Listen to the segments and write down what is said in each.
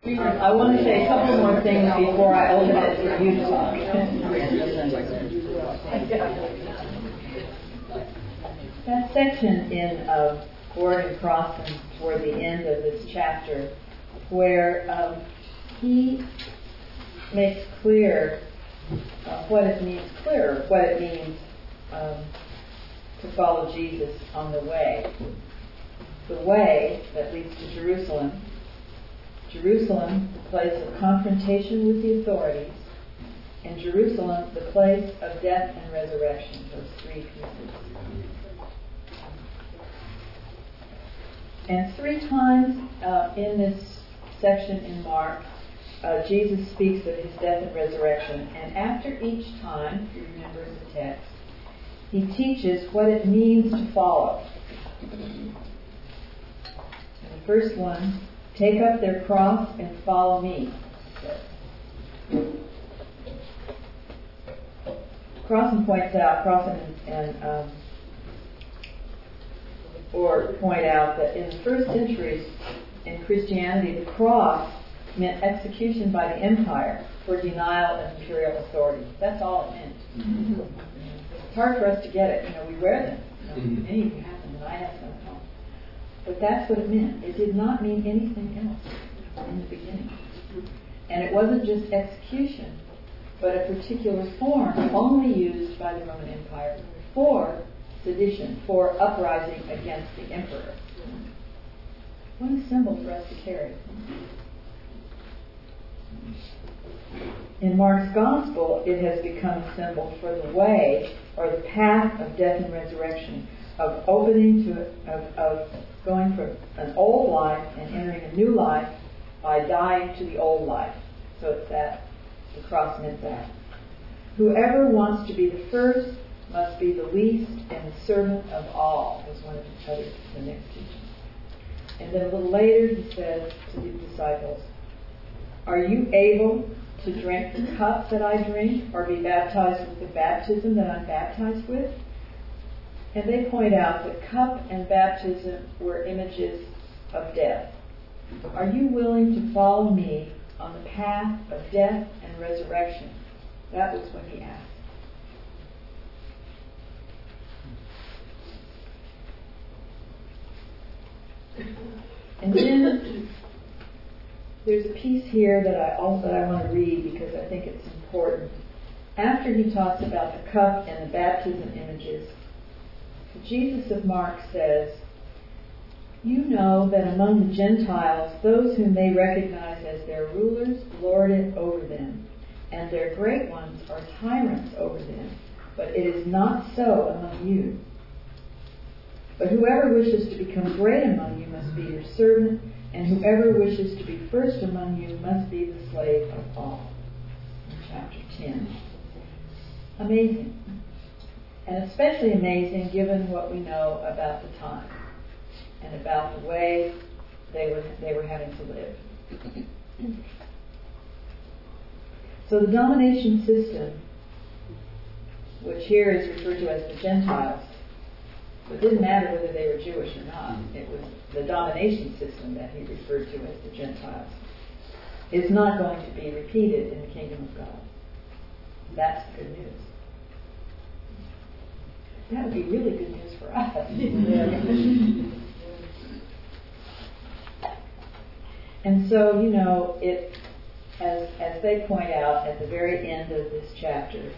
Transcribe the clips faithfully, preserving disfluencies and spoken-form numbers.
I want to say a couple more things before I open it for you to talk. That section in uh, Gordon Crossan toward the end of this chapter, where um, he makes clear uh, what it means, clearer what it means um, to follow Jesus on the way. The way that leads to Jerusalem. Jerusalem, the place of confrontation with the authorities, and Jerusalem, the place of death and resurrection, those three pieces. And three times uh, in this section in Mark, uh, Jesus speaks of his death and resurrection, and after each time, if you remember in the text, he teaches what it means to follow. And the first one, take up their cross and follow me. Crossan points out, Crossan and, and um, or point out that in the first centuries in Christianity, the cross meant execution by the empire for denial of imperial authority. That's all it meant. Mm-hmm. It's hard for us to get it. You know, we wear them. You know, mm-hmm. Many of you have them, and I have some at home. But that's what it meant. It did not mean anything else in the beginning. And it wasn't just execution, but a particular form only used by the Roman Empire for sedition, for uprising against the emperor. What a symbol for us to carry. In Mark's Gospel, it has become a symbol for the way, or the path of death and resurrection, of opening to, of, of going from an old life and entering a new life by dying to the old life. So it's that, the cross meant that. Whoever wants to be the first must be the least and the servant of all, was one of the, other, the next teaching. And then a little later he says to the disciples, are you able to drink the cup that I drink, or be baptized with the baptism that I'm baptized with? And they point out that cup and baptism were images of death. Are you willing to follow me on the path of death and resurrection? That was what he asked. And then there's a piece here that I also that I want to read because I think it's important. After he talks about the cup and the baptism images, Jesus of Mark says, you know that among the Gentiles, those whom they recognize as their rulers lord it over them, and their great ones are tyrants over them. But it is not so among you. But whoever wishes to become great among you must be your servant, and whoever wishes to be first among you must be the slave of all. In chapter ten. Amazing. And especially amazing given what we know about the time and about the way they were they were having to live. So the domination system, which here is referred to as the Gentiles, it didn't matter whether they were Jewish or not. It was the domination system that he referred to as the Gentiles. Is not going to be repeated in the kingdom of God. That's the good news. That would be really good news for us. And so, you know, it as as they point out at the very end of this chapter,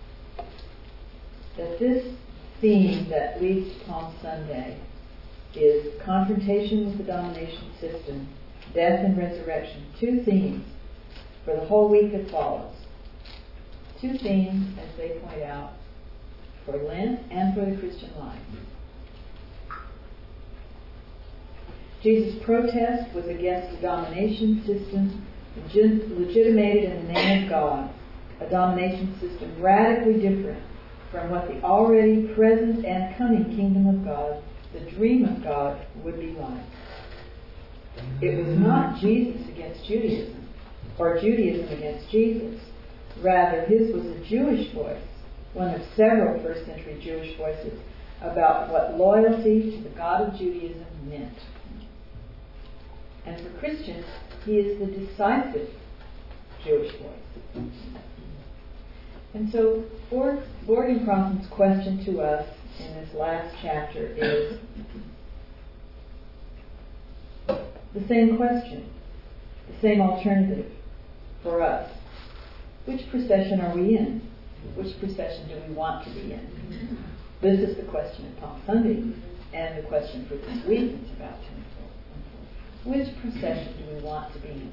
that this theme that leads to Palm Sunday is confrontation with the domination system, death and resurrection. Two themes for the whole week that follows. Two themes, as they point out, for Lent and for the Christian life. Jesus' protest was against a domination system legitimated in the name of God, a domination system radically different from what the already present and coming kingdom of God, the dream of God, would be like. It was not Jesus against Judaism, or Judaism against Jesus. Rather, his was a Jewish voice, one of several first century Jewish voices, about what loyalty to the God of Judaism meant. And for Christians, He is the decisive Jewish voice. And so Borgencrofton's question to us in this last chapter is the same question, the same alternative for us. Which procession are we in? Which procession do we want to be in? This is the question at Palm Sunday, and the question for this week is about to unfold. Which procession do we want to be in?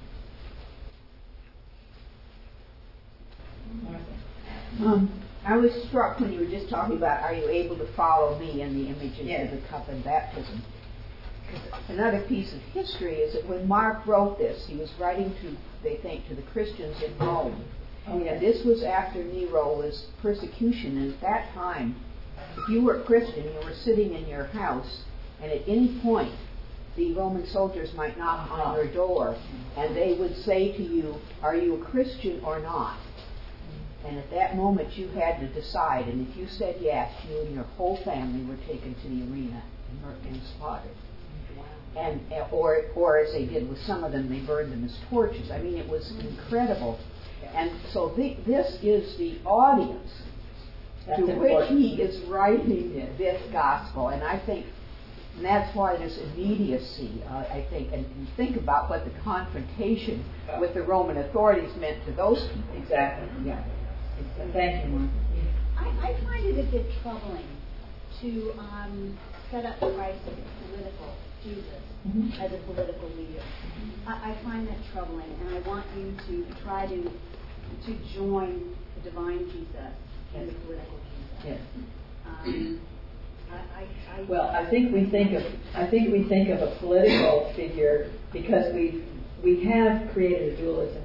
Um, I was struck when you were just talking about, are you able to follow me in the images yes. of the cup and baptism? Another piece of history is that when Mark wrote this, he was writing to, they think, to the Christians in Rome. Oh, yes. And this was after Nero was persecution. And at that time, if you were a Christian, you were sitting in your house, and at any point, the Roman soldiers might knock uh-huh. on your door, and they would say to you, are you a Christian or not? And at that moment, you had to decide. And if you said yes, you and your whole family were taken to the arena and, and slaughtered. And or or as they did with some of them, they burned them as torches. I mean, it was incredible. And so the, this is the audience that's to important. which he is writing this gospel. And I think and that's why there's immediacy, uh, I think. And, and think about what the confrontation with the Roman authorities meant to those people. Exactly, yeah. Thank you, Mark. I, I find it a bit troubling to um, set up Christ as a political Jesus, mm-hmm. as a political leader. Mm-hmm. I, I find that troubling, and I want you to try to to join the divine Jesus yes. and the political Jesus. Yes. Um, I, I, I well, I think we think of I think we think of a political figure because we we have created a dualism.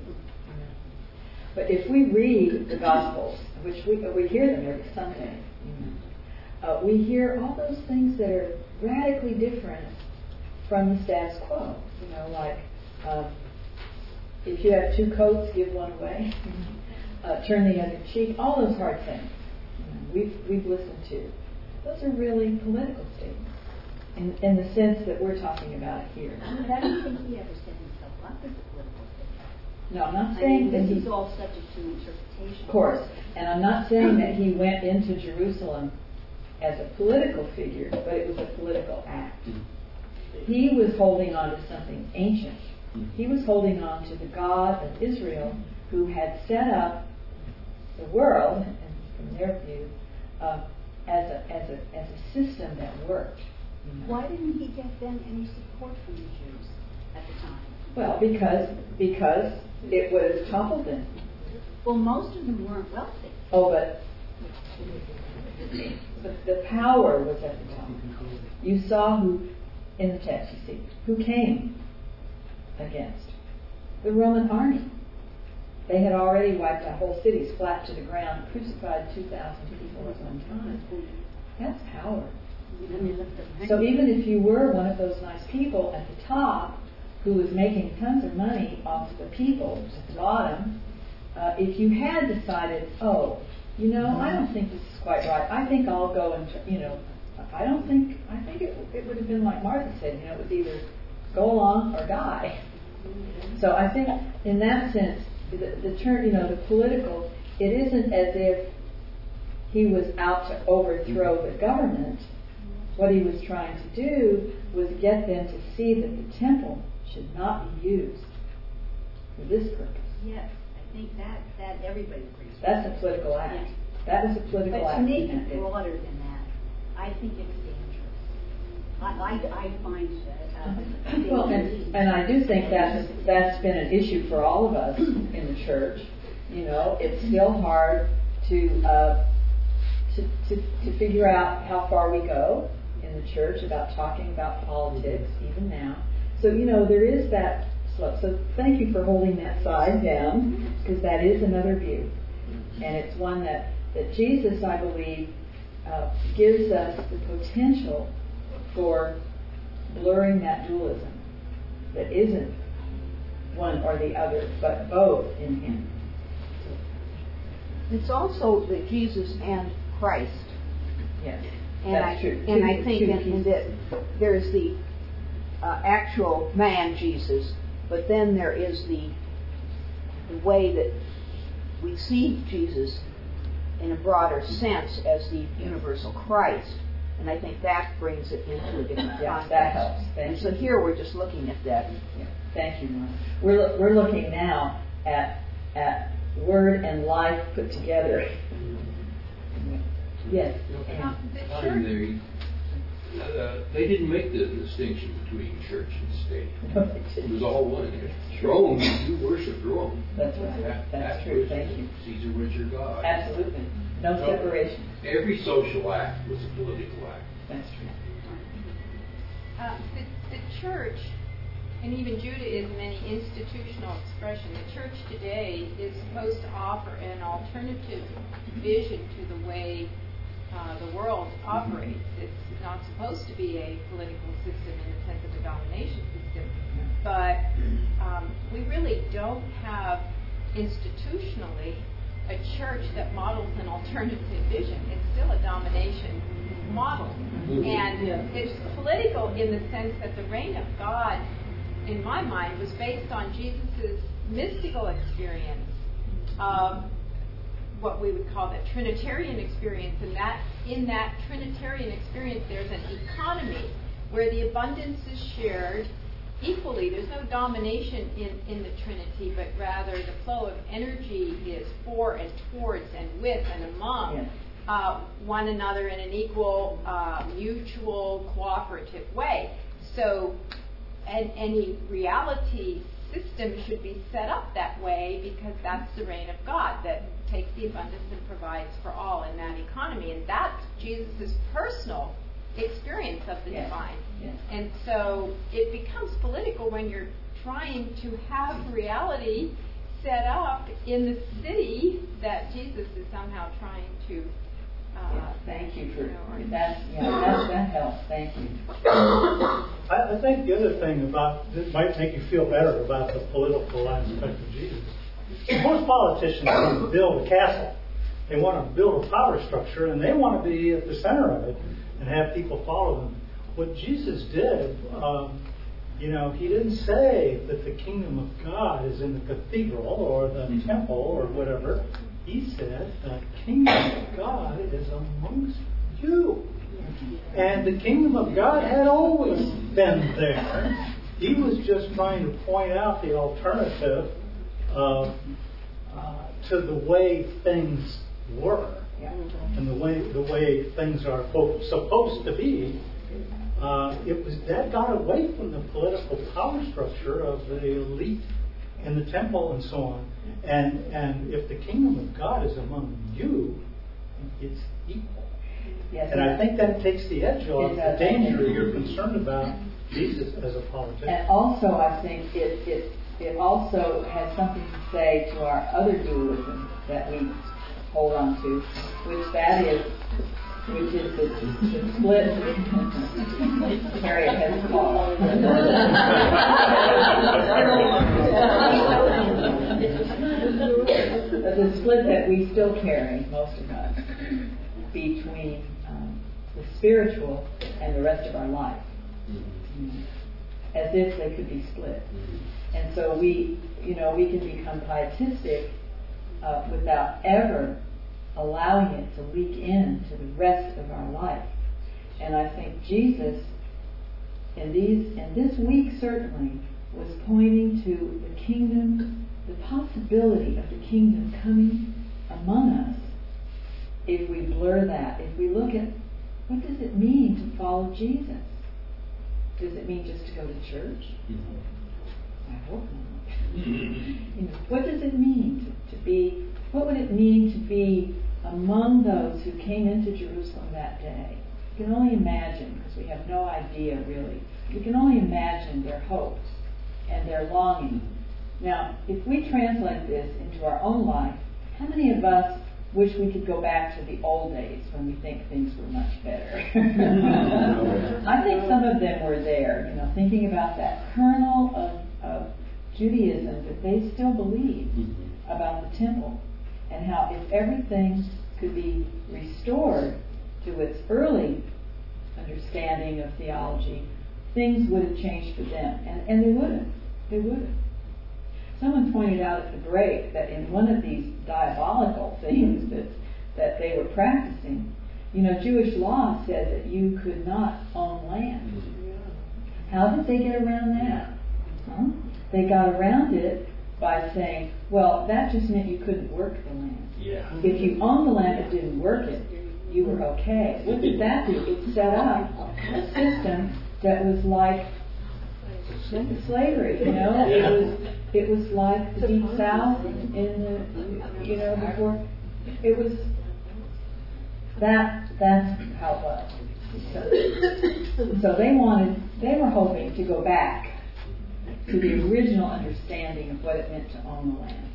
But if we read the Gospels, which we we hear them every Sunday, uh, we hear all those things that are radically different from the status quo. You know, like um, if you have two coats, give one away. uh, turn the other cheek. All those hard things you know, we've we've listened to. Those are really political statements in in the sense that we're talking about here. But I don't think he ever set himself up as a political figure. No, I'm not I saying mean, that this he, is all subject to interpretation. Of course, and I'm not saying that he went into Jerusalem as a political figure, but it was a political act. He was holding on to something ancient. He was holding on to the God of Israel who had set up the world, and from their view, uh, as a as a as a system that worked. You know. Why didn't he get then any support from the Jews at the time? Well, because because it was toppled them. Well, most of them weren't wealthy. Oh, but the, the power was at the top. You saw who, in the text, you see, who came against the Roman army. They had already wiped out whole cities flat to the ground, crucified two thousand people at one time. That's power. So even if you were one of those nice people at the top who was making tons of money off the people at the bottom, uh, if you had decided, oh, you know, I don't think this is quite right. I think I'll go and, you know, I don't think, I think it, it would have been like Martha said, you know, it was either go along or die. So I think in that sense, the, the term, you know, the political, it isn't as if he was out to overthrow the government. What he was trying to do was get them to see that the temple should not be used for this purpose. Yes, I think that, that everybody agrees with. That's a political act. Yes. That was a political but act. But to make it broader than that, I think it's dangerous. I, I, I find that. Uh, well, and, and I do think that's, that's been an issue for all of us in the church. You know, it's still hard to, uh, to, to, to figure out how far we go in the church about talking about politics, even now. So, you know, there is that slope. So thank you for holding that side down, because that is another view. And it's one that, that Jesus, I believe, uh, gives us the potential for blurring that dualism that isn't one or the other, but both in him. It's also the Jesus and Christ. Yes, and that's I, true. And two, I think in, in that there's the uh, actual man Jesus, But then there is the, the way that we see Jesus in a broader sense as the universal Christ. And I think that brings it into a different Yeah, context. that helps. Thank and you. so here we're just looking at that. Yeah, thank you, Mark. We're, we're looking now at, at word and life put together. Yes. Now, the church, uh, they didn't make the distinction between church and state. It was all one. Rome, you worship Rome. That's right. That, That's that true. was Thank you. Caesar was your God. Absolutely. No So, separation. Every social act was a political act. That's true. Uh, the, the church, and even Judaism, any institutional expression, the church today is supposed to offer an alternative vision to the way uh, the world operates. It's not supposed to be a political system in the sense of a domination system, but um, we really don't have institutionally a church that models an alternative vision. It's still a domination model. And it's political in the sense that the reign of God, in my mind, was based on Jesus' mystical experience of what we would call the Trinitarian experience. And that in that Trinitarian experience, there's an economy where the abundance is shared equally. There's no domination in, in the Trinity, but rather the flow of energy is for and towards and with and among Yes. uh, one another in an equal, uh, mutual, cooperative way. So and any reality system should be set up that way because that's the reign of God that takes the abundance and provides for all in that economy. And that's Jesus' personal experience of the Yes. divine. Yes. And so it becomes political when you're trying to have reality set up in the city that Jesus is somehow trying to. Uh, Yeah, thank you for you know, that. Yeah, that, that helps. Thank you. I, I think the other thing about that might make you feel better about the political aspect of Jesus. Most politicians want to build a castle. They want to build a power structure, and they want to be at the center of it and have people follow them. What Jesus did, um, you know, he didn't say that the kingdom of God is in the cathedral or the temple or whatever. He said the kingdom of God is amongst you. And the kingdom of God had always been there. He was just trying to point out the alternative uh, uh, to the way things were and the way the way things are supposed to be. Uh, it was that got away from the political power structure of the elite in the temple and so on. And and if the kingdom of God is among you, it's equal. Yes, And I think that takes the edge off It the does. danger you're concerned about Jesus as a politician. And also, I think it, it it also has something to say to our other dualism that we hold on to, which that is, which is the, the split. Harriet has called. The split that we still carry, most of us, between um, the spiritual and the rest of our life, mm-hmm. as if they could be split. Mm-hmm. And so we, you know, we can become pietistic uh, without ever allowing it to leak into the rest of our life. And I think Jesus, in these, in this week certainly, was pointing to the kingdom, the possibility of the kingdom coming among us. If we blur that, if we look at what does it mean to follow Jesus? Does it mean just to go to church? Mm-hmm. I hope not. You know, what does it mean to, to be? What would it mean to be among those who came into Jerusalem that day? We can only imagine, because we have no idea really. We can only imagine their hopes and their longing. Now, if we translate this into our own life, how many of us wish we could go back to the old days when we think things were much better? I think some of them were there, you know, thinking about that kernel of, of Judaism that they still believed about the temple, and how if everything could be restored to its early understanding of theology, things would have changed for them, and, and they would have. They would have. Someone pointed out at the break that in one of these diabolical things that that they were practicing, you know, Jewish law said that you could not own land. How did they get around that? Huh? They got around it by saying, well, that just meant you couldn't work the land. Yeah. If you owned the land but didn't work it, you were okay. What did that do? It set up a system that was like slavery, you know? It was it was like the Deep South in the, you know, before. It was, that, that's how it was. So, so they wanted, they were hoping to go back to the original understanding of what it meant to own the land.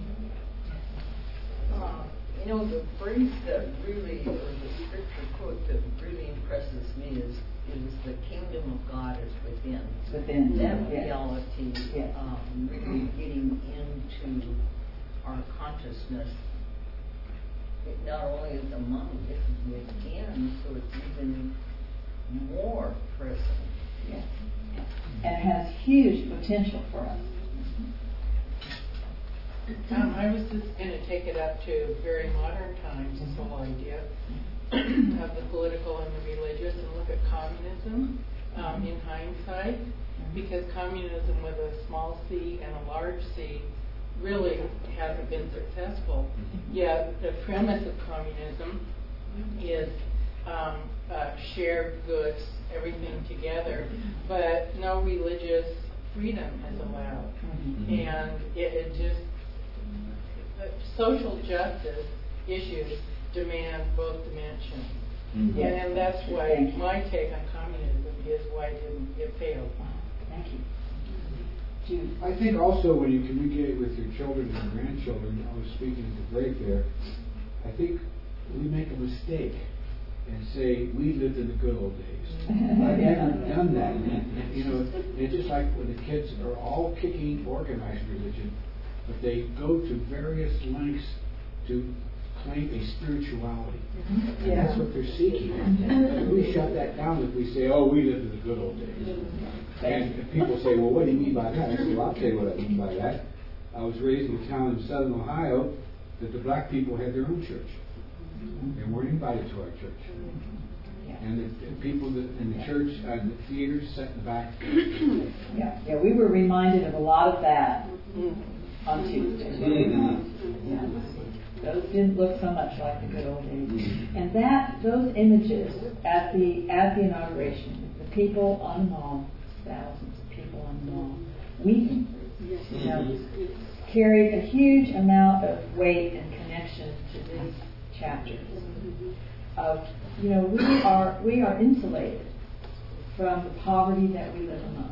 Uh, you know, the phrase that really, or the scripture quote that really impresses me is, is the kingdom of God is within. Within. That Yes. reality, Yes. um, really getting into our consciousness. It not only is among, it's within, so it's even more present. Yes. And has huge potential for us. Um, I was just going to take it up to very modern times, this whole idea of the political and the religious, and look at communism um, in hindsight, because communism with a small c and a large c really hasn't been successful. Yet the premise of communism is um, uh, shared goods, everything together, but no religious freedom is allowed. Mm-hmm. And it, it just, uh, social justice issues demand both dimensions. Mm-hmm. And, and that's why Thank you. my take on communism is why it didn't, it failed. Thank you. Jude. I think also when you communicate with your children and grandchildren, I was speaking at the break there, I think we make a mistake and say, we lived in the good old days. I've never done that. And, you know, it's just like when the kids are all kicking organized religion, but they go to various lengths to claim a spirituality. Mm-hmm. And Yeah. that's what they're seeking. And we shut that down if we say, oh, we lived in the good old days. And if people say, well, what do you mean by that? I say, well, I'll tell you what I mean by that. I was raised in a town in southern Ohio that the black people had their own church. They weren't invited to our church. And the, the people that, in the church, uh, the theaters sat in the back. Yeah, yeah, we were reminded of a lot of that on Tuesday. Yeah. Those didn't look so much like the good old days. And that, those images at the at the inauguration, the people on the mall, thousands of people on the mall, weeping, you know, carried a huge amount of weight and connection to these chapters. Of, you know, we are we are insulated from the poverty that we live among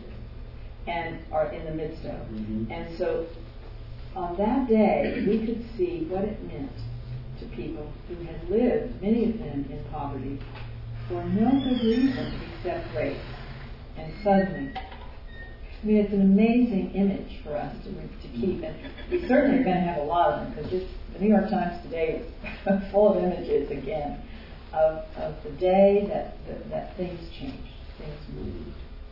and are in the midst of. Mm-hmm. And so on that day, we could see what it meant to people who had lived, many of them in poverty, for no good reason except race. And suddenly, I mean, it's an amazing image for us to, to keep. And we certainly are going to have a lot of them, because this, the New York Times today was full of images again of, of the day that, that, that things changed, things moved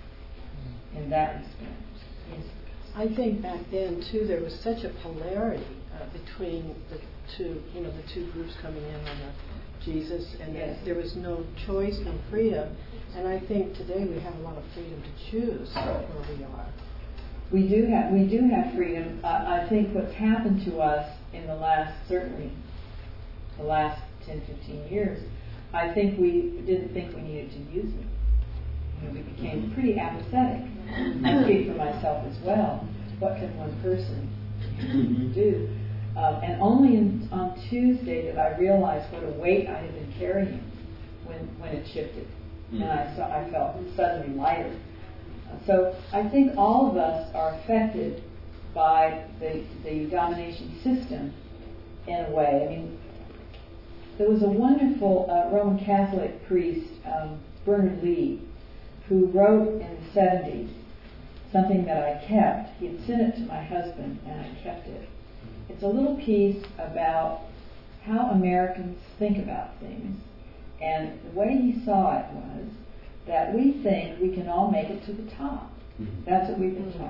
in that respect. Yes. I think back then too there was such a polarity uh, between the two, you know, the two groups coming in on the Jesus, and Yes. that there was no choice, no freedom. And I think today we have a lot of freedom to choose where we are. We do have we do have freedom. Uh, I think what's happened to us in the last, certainly the last ten, fifteen years, I think we didn't think we needed to use it. You know, we became pretty apathetic. I speak for myself as well. What can one person do? Um, and only in, on Tuesday did I realize what a weight I had been carrying when when it shifted, and I saw I felt suddenly lighter. So I think all of us are affected by the, the domination system in a way. I mean, there was a wonderful uh, Roman Catholic priest, um, Bernard Lee, who wrote in the seventies something that I kept. He had sent it to my husband, and I kept it. It's a little piece about how Americans think about things. And the way he saw it was that we think we can all make it to the top. That's what we've been taught.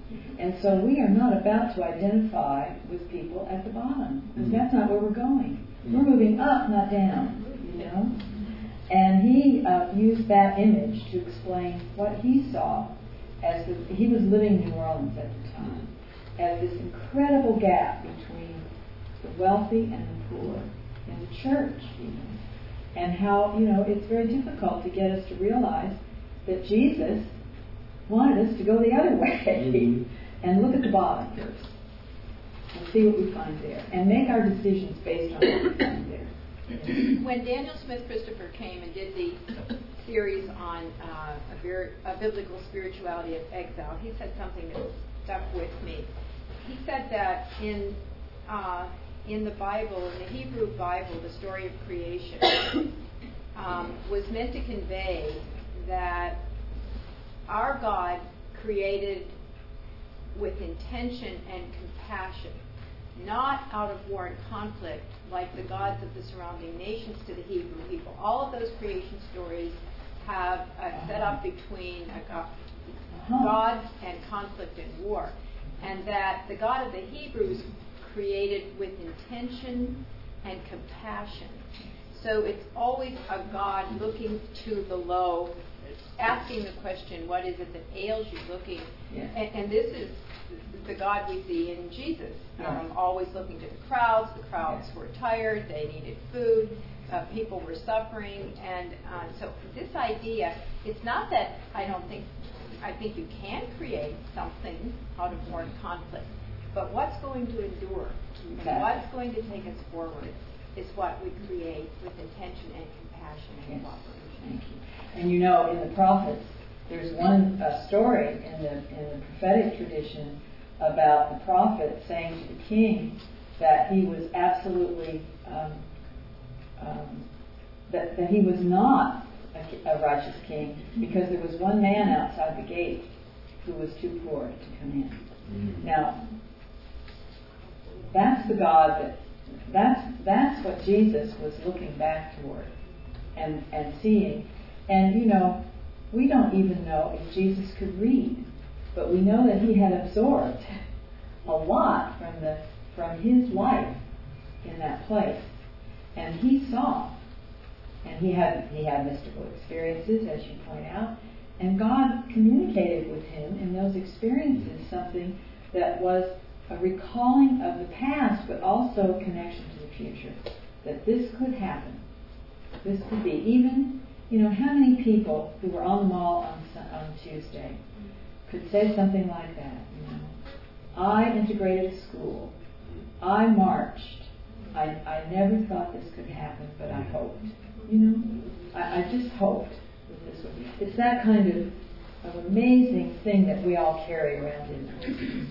And so we are not about to identify with people at the bottom, because that's not where we're going. We're moving up, not down, you know? And he uh, used that image to explain what he saw as the, he was living in New Orleans at the time, as this incredible gap between the wealthy and the poor in the church, even. And how, you know, it's very difficult to get us to realize that Jesus wanted us to go the other way mm-hmm. and look at the bottom first and see what we find there and make our decisions based on what we find there. When Daniel Smith Christopher came and did the series on uh, a, vir- a biblical spirituality of exile, he said something that stuck with me. He said that in uh, in the Bible, in the Hebrew Bible, the story of creation um, was meant to convey that our God created with intention and compassion, not out of war and conflict like the gods of the surrounding nations to the Hebrew people. All of those creation stories have a setup between a God and conflict and war. And that the God of the Hebrews created with intention and compassion. So it's always a God looking to the low, asking the question, what is it that ails you? Looking, yeah. and, and this is the God we see in Jesus, um, always looking to the crowds. The crowds were tired, they needed food, uh, people were suffering, and uh, so this idea, it's not that I don't think, I think you can create something out of war and conflict, but what's going to endure okay. and what's going to take us forward is what we create with intention and compassion and yes. cooperation. Thank you. And you know, in the prophets, there's one uh, story in the in the prophetic tradition about the prophet saying to the king that he was absolutely um, um, that that he was not a, a righteous king because there was one man outside the gate who was too poor to come in. Mm-hmm. Now, that's the God that that's that's what Jesus was looking back toward and and seeing. And you know, we don't even know if Jesus could read, but we know that he had absorbed a lot from the from his life in that place, and he saw, and he had he had mystical experiences, as you point out, and God communicated with him in those experiences something that was a recalling of the past, but also a connection to the future, that this could happen, this could be even. You know, how many people who were on the mall on, on Tuesday could say something like that? You know, I integrated a school. I marched. I, I never thought this could happen, but I hoped. You know, I, I just hoped that this would. It's that kind of, of amazing thing that we all carry around in us.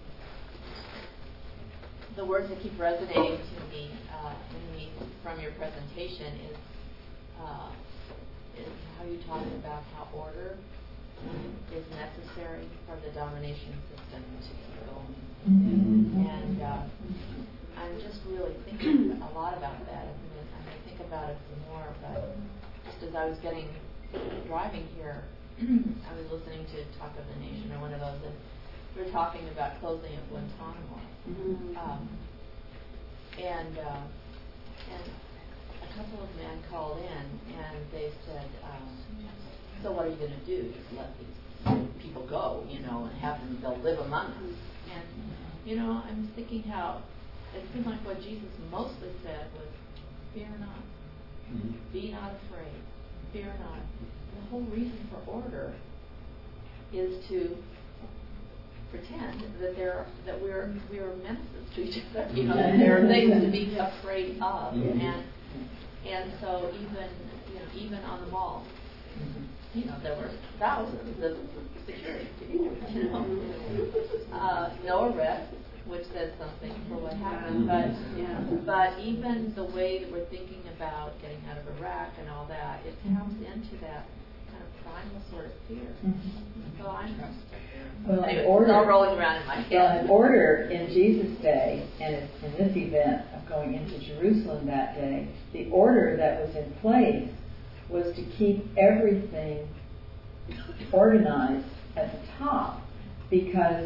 The words that keep resonating to me, uh, in me from your presentation is. Uh, is how you talk about how order is necessary for the domination system to keep going. Mm-hmm. And uh, I'm just really thinking a lot about that. I mean, I may think about it some more, but just as I was getting driving here, I was listening to Talk of the Nation or one of those, and we were talking about closing of Guantanamo. Mm-hmm. Um, and uh, and a couple of men called in and they said, um, so what are you going to do? Just let these people go, you know, and have them, they'll live among us. And, you know, I'm thinking how it seemed like what Jesus mostly said was, fear not. Mm-hmm. Be not afraid. Fear not. The whole reason for order is to pretend that there that we're we're menaces to each other. You know, that there are things to be afraid of. Mm-hmm. And And so even, you know, even on the mall, you know, there were thousands of security people, you know. Uh, no arrest, which says something for what happened. But, yeah, but even the way that we're thinking about getting out of Iraq and all that, it comes into that kind of primal sort of fear. So I'm well, anyway, order, it's all rolling around in my head. Well, in order in Jesus' day, and in this event of going into Jerusalem that day, the order that was in place was to keep everything organized at the top, because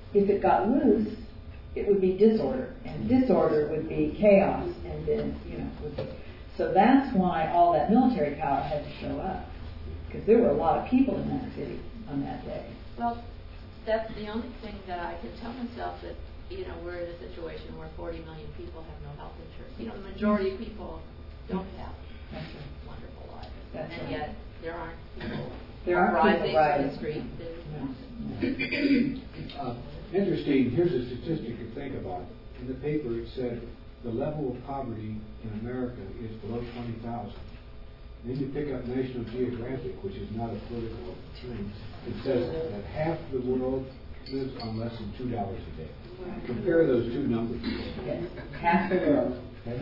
if it got loose, it would be disorder, and disorder would be chaos, and then, you know, would be, so that's why all that military power had to show up, because there were a lot of people in that city on that day. Well, that's the only thing that I can tell myself, that, you know, we're in a situation where forty million people have no health insurance. You know, the majority of people don't have That's right. wonderful lives. That's and right. yet there aren't people There are rising people from the rising. street. Uh, interesting, here's a statistic to think about. In the paper it said the level of poverty in America is below twenty thousand. Then you pick up National Geographic, which is not a political thing. It says that half the world lives on less than two dollars a day. Compare those two numbers. Yes. Half the world.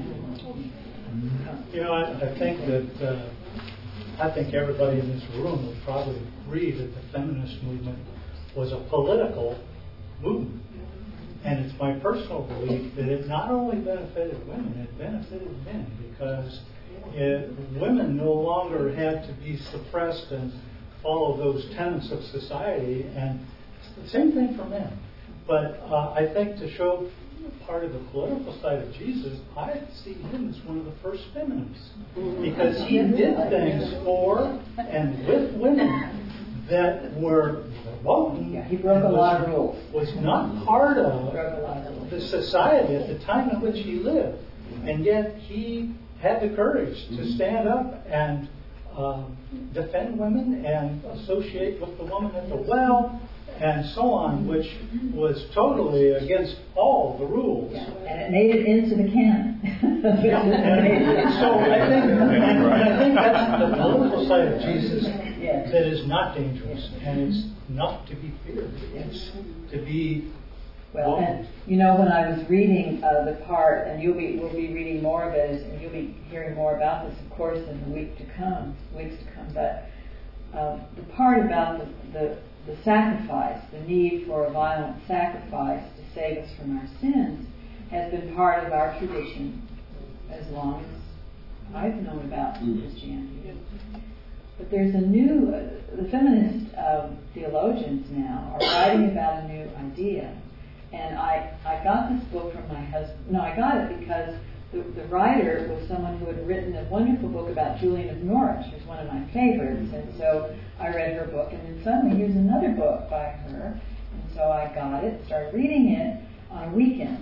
You know, I, I think that uh, I think everybody in this room would probably agree that the feminist movement was a political movement. And it's my personal belief that it not only benefited women, it benefited men, because it, women no longer had to be suppressed and follow those tenets of society, and it's the same thing for men. But uh, I think to show part of the political side of Jesus, I see him as one of the first feminists, because he did things for and with women that were verboten. Yeah, he broke a was, lot of rules. Was not part of Broke a lot of rules. the society at the time in which he lived, and yet he had the courage to stand up and um, defend women and associate with the woman at the well and so on, which was totally against all the rules. Yeah. And it made it into the canon. Yeah, and so I think, and I think that's the political side of Jesus Yes. that is not dangerous, and it's not to be feared. It's to be Well, and you know, when I was reading uh, the part, and you'll be we'll be reading more of it, and you'll be hearing more about this, of course, in the week to come, weeks to come. But um, the part about the, the the sacrifice, the need for a violent sacrifice to save us from our sins, has been part of our tradition as long as I've known about Christianity. But there's a new, uh, the feminist um, theologians now are writing about a new idea. And I, I got this book from my husband. No, I got it because the, the writer was someone who had written a wonderful book about Julian of Norwich, who's one of my favorites. And so I read her book, and then suddenly here's another book by her. And so I got it, started reading it on a weekend.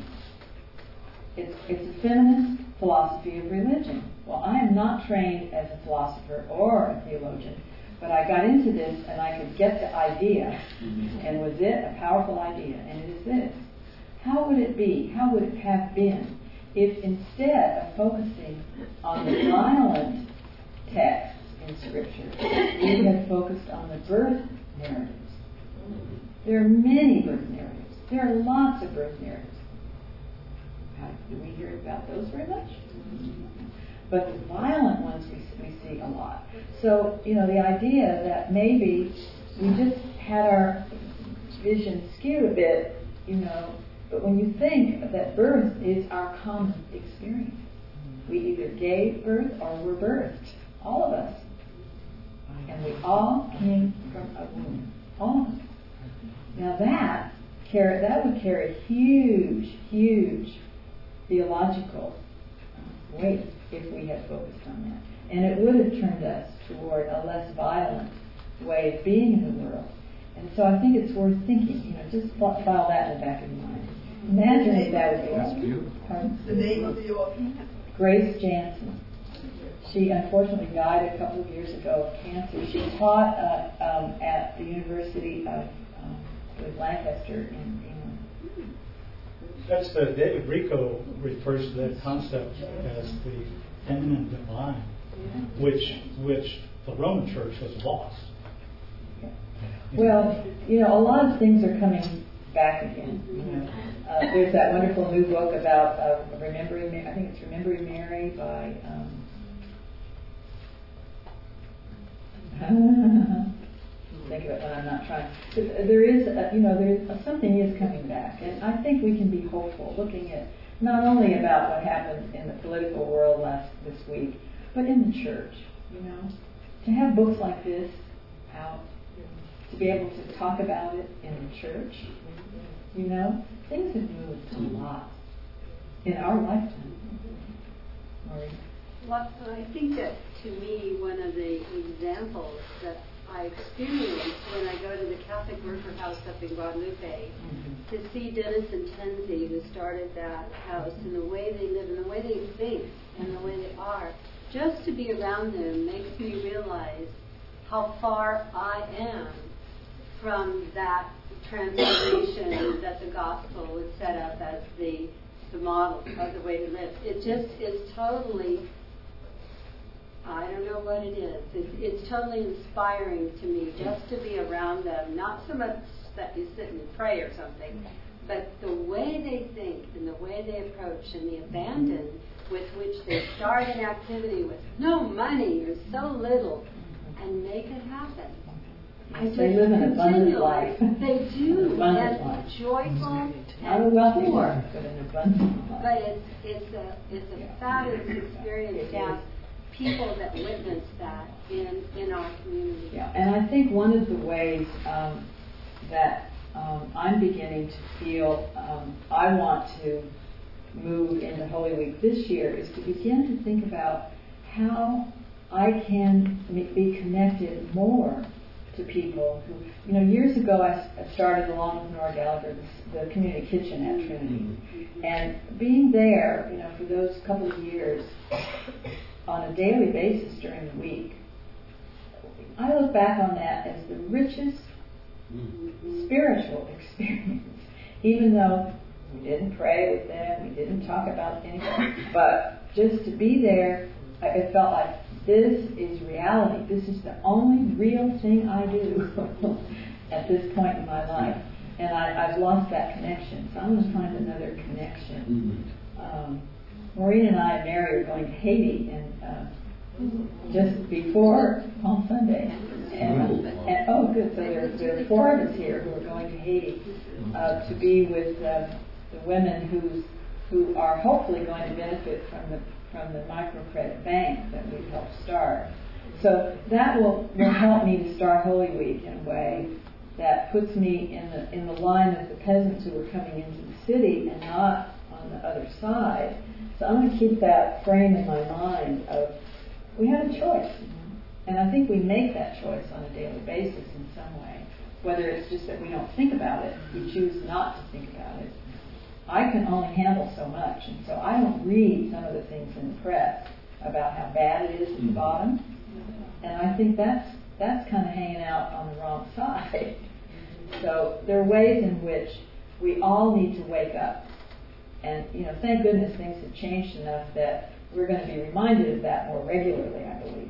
It's, it's a feminist philosophy of religion. Well, I am not trained as a philosopher or a theologian, but I got into this and I could get the idea. And was it a powerful idea? And it is this. How would it be, how would it have been if instead of focusing on the violent texts in Scripture, we had focused on the birth narratives? There are many birth narratives. There are lots of birth narratives. How, do we hear about those very much? But the violent ones we, we see a lot. So, you know, the idea that maybe we just had our vision skewed a bit, you know, but when you think that birth is our common experience, we either gave birth or were birthed, all of us. And we all came from a womb, all of us. Now that, carry, that would carry huge, huge theological weight if we had focused on that. And it would have turned us toward a less violent way of being in the world. And so I think it's worth thinking, you know, just file that in the back of your mind. Imagine if that would be That's beautiful. Pardon? The name of your Grace Jansen. She unfortunately died a couple of years ago of cancer. She taught uh, um, at the University of um, with Lancaster in England. That's the David Rico refers to that concept as the feminine divine, which which the Roman Church has lost. Well, you know, a lot of things are coming back again. You know, uh, there's that wonderful new book about uh, remembering. Mary, I think it's Remembering Mary by. Um, think of it when I'm not trying. But there is, a, you know, there is a, something is coming back, and I think we can be hopeful, looking at not only about what happened in the political world last this week, but in the church. You know, to have books like this out, to be able to talk about it in the church, You know, things have moved a lot in our lifetime. Maureen? Well, I think that, to me, one of the examples that I experienced when I go to the Catholic Worker House up in Guadalupe, mm-hmm. to see Dennis and Tenzi, who started that house, and the way they live, and the way they think, and the way they are, just to be around them makes me realize how far I am from that transformation that the gospel would set up as the, the model of the way to live. It just is totally, I don't know what it is. It's, it's totally inspiring to me just to be around them. Not so much that you sit and pray or something, but the way they think and the way they approach and the abandon with which they start an activity with no money or so little and make it happen. I they live an abundant life. They do. Abundant and life. Joyful Not a wealthy one, but an abundant life. But it's it's a it's a yeah. fabulous experience to have people that witness that in in our community. Yeah, and I think one of the ways um, that um, I'm beginning to feel um, I want to move into Holy Week this year is to begin to think about how I can be connected more to people who, you know, years ago I, I started along with Nora Gallagher the, the community kitchen at Trinity, and being there, you know, for those couple of years on a daily basis during the week, I look back on that as the richest spiritual experience, even though we didn't pray with them, we didn't talk about anything, but just to be there, it felt like this is reality. This is the only real thing I do at this point in my life. And I, I've lost that connection. So I'm going to find another connection. Mm-hmm. Um, Maureen and I and Mary are going to Haiti and uh, just before Palm Sunday. And, uh, and oh, good. So there, there are four of us here who are going to Haiti uh, to be with uh, the women who's, who are hopefully going to benefit from the from the microcredit bank that we've helped start. So that will, will help me to start Holy Week in a way that puts me in the in the line of the peasants who are coming into the city and not on the other side. So I'm going to keep that frame in my mind of we have a choice. And I think we make that choice on a daily basis in some way. Whether it's just that we don't think about it, we choose not to think about it. I can only handle so much, and so I don't read some of the things in the press about how bad it is at the bottom. And I think that's that's kind of hanging out on the wrong side. So there are ways in which we all need to wake up. And, you know, thank goodness things have changed enough that we're going to be reminded of that more regularly, I believe.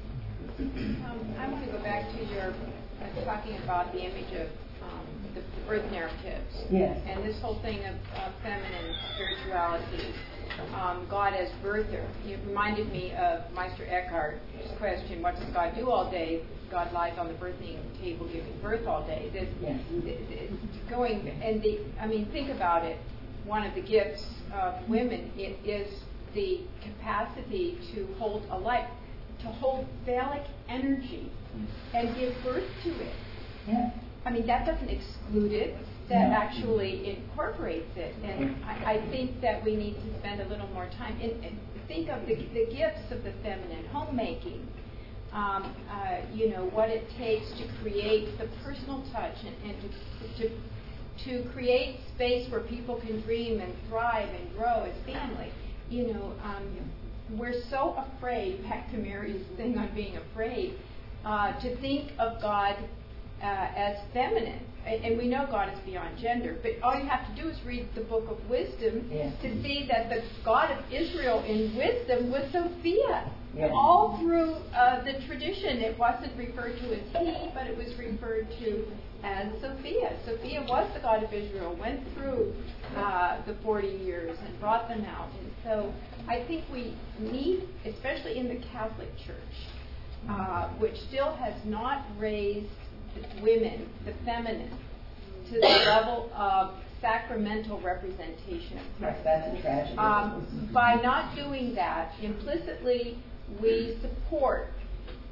Um, I want to go back to your uh, talking about the image of the birth narratives. Yes. And this whole thing of uh, feminine spirituality, um, God as birther. It reminded me of Meister Eckhart's question, what does God do all day? God lies on the birthing table giving birth all day. This, yes. this, going, and the, I mean, think about it. One of the gifts of women it is the capacity to hold a life, to hold phallic energy and give birth to it. Yes. I mean, that doesn't exclude it, that no. actually incorporates it. And I, I think that we need to spend a little more time. And, and think of the, the gifts of the feminine, homemaking, um, uh, you know, what it takes to create the personal touch and, and to, to, to create space where people can dream and thrive and grow as family. You know, um, we're so afraid, back to Mary's thing on being afraid, uh, to think of God Uh, as feminine, and we know God is beyond gender, but all you have to do is read the Book of Wisdom yes. to see that the God of Israel in wisdom was Sophia. Yes. All through uh, the tradition, it wasn't referred to as he, but it was referred to as Sophia. Sophia was the God of Israel, went through uh, the forty years and brought them out. And so I think we need, especially in the Catholic Church, uh, which still has not raised women, the feminine, to the level of sacramental representation of Christ. That's a tragedy. Um, by not doing that, implicitly we support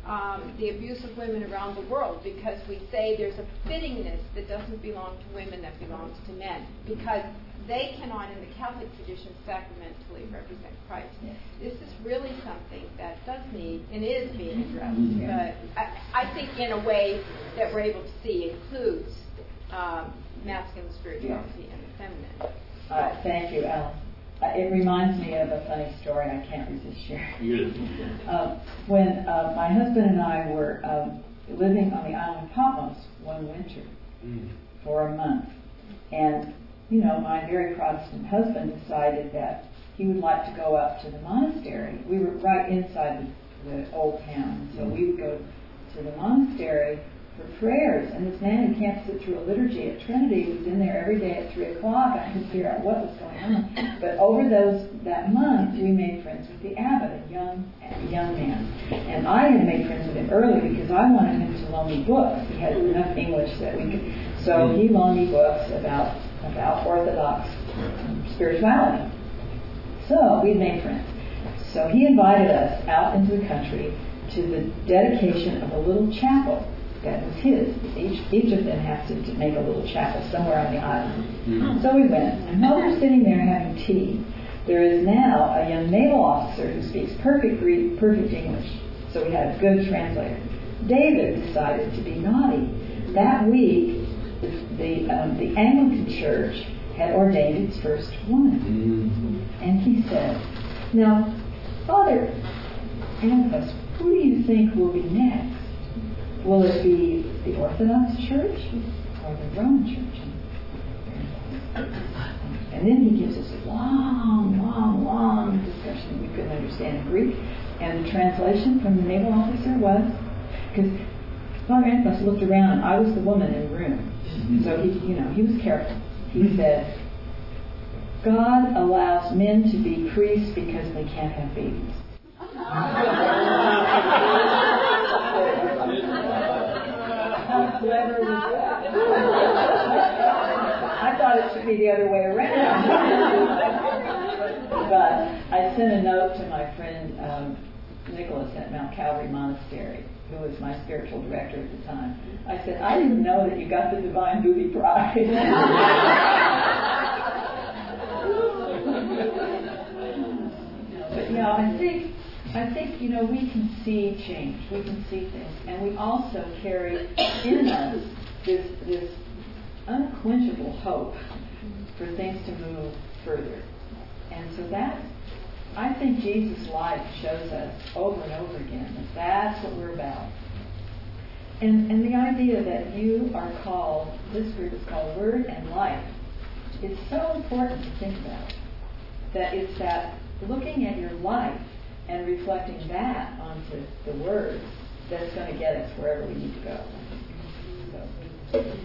um, the abuse of women around the world, because we say there's a fittingness that doesn't belong to women that belongs to men, because they cannot, in the Catholic tradition, sacramentally represent Christ. Yes. This is really something that does need and is being addressed. Mm-hmm. But I, I think in a way that we're able to see includes um, masculine spirituality and the feminine. Uh, thank you, Alan. Uh, it reminds me of a funny story I can't resist sharing. uh, when uh, my husband and I were um, living on the island of Patmos one winter mm. for a month, and you know, my very Protestant husband decided that he would like to go up to the monastery. We were right inside the, the old town, so we would go to the monastery for prayers. And this man who can't sit through a liturgy at Trinity was in there every day at three o'clock. I couldn't figure out what was going on. But over those that month, we made friends with the abbot, a young, a young man. And I had made friends with him early because I wanted him to loan me books. He had enough English that we could. So he loaned me books about about Orthodox um, spirituality. So we made friends. So he invited us out into the country to the dedication of a little chapel that was his. Each each of them has to make a little chapel somewhere on the island. Mm-hmm. So we went, and while we were sitting there having tea, there is now a young naval officer who speaks perfect Greek, perfect English. So we had a good translator. David decided to be naughty. That week, The, um, the Anglican Church had ordained its first woman. Mm-hmm. And he said, now, Father Anthos, who do you think will be next? Will it be the Orthodox Church or the Roman Church? And then he gives us a long, long, long discussion we couldn't understand in Greek. And the translation from the naval officer was, because Father Anthos looked around, and I was the woman in the room. So he, you know, he was careful. He said, God allows men to be priests because they can't have babies. How clever was that? I thought it should be the other way around. But I sent a note to my friend um, Nicholas at Mount Calvary Monastery, who was my spiritual director at the time. I said, I didn't know that you got the Divine Booty Prize. But you know, I think, I think you know, we can see change, we can see things, and we also carry in us this this unquenchable hope for things to move further. And so that, I think Jesus' life shows us over and over again that that's what we're about. And and the idea that you are called, this group is called Word and Life, it's so important to think about. That it's that looking at your life and reflecting that onto the Word that's going to get us wherever we need to go. So.